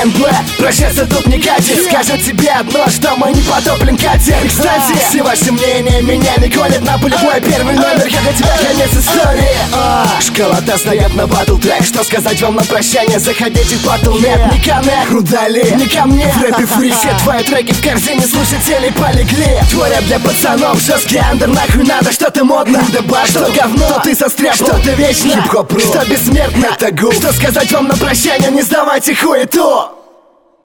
ДНБ, прощаться тут не катит. Скажу тебе одно, что мы не потоплен катер. Кстати, все ваши мнения меня не колят. На полевой первый номер, как у тебя конец истории. Школа-то стоят на батл трек. Что сказать вам на прощание? Заходите в батл, нет, не коннект. Удали, не ко мне. В рэпе фри, все твои треки в корзине слушателей полегли. Твой рэп для пацанов, жесткий андер, нахуй надо что-то модно. Добавь, что говно, то ты состряпал, что-то вечно. Хип-хоп, что бессмертно, это гуф. Что сказать вам на прощание? Не сдавайте хуету.